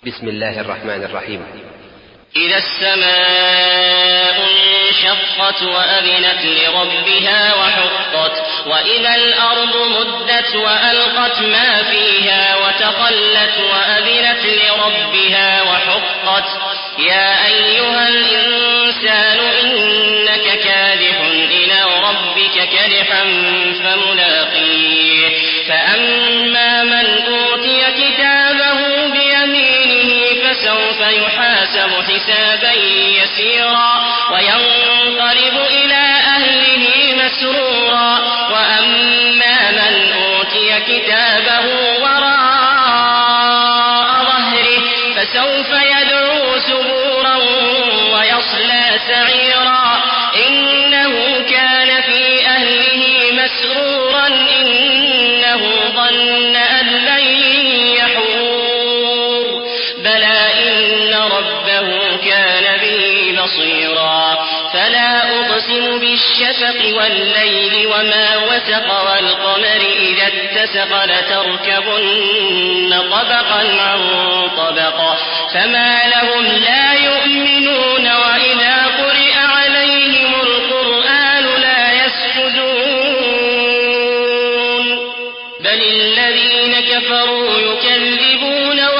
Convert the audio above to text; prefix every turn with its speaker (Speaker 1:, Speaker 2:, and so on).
Speaker 1: بسم الله الرحمن الرحيم.
Speaker 2: إذا السماء انشقت وأذنت لربها وحقت وإذا الأرض مدت وألقت ما فيها وتخلت وأذنت لربها وحقت يا أيها الإنسان إنك كادح إلى ربك كدحا فملاقيه فأما من أوتي كتابه بيمينه فسوف يحاسب حسابا يسيرا وينقلب إلى أهله مسرورا وأما من أوتي كتابه وراء ظهره فسوف يدعو ثبورا ويصلى سعيرا إنه كان في أهله مسرورا إنه ظن أن لن يحور بلى إن ربه كان به بصيرا فلا أقسم بالشفق والليل وما وسق والقمر إذا اتسق لتركبن طبقا عن طبق فما لهم لا يؤمنون وإذا قرئ عليهم القرآن لا يسجدون بل الذين كفروا يكذبون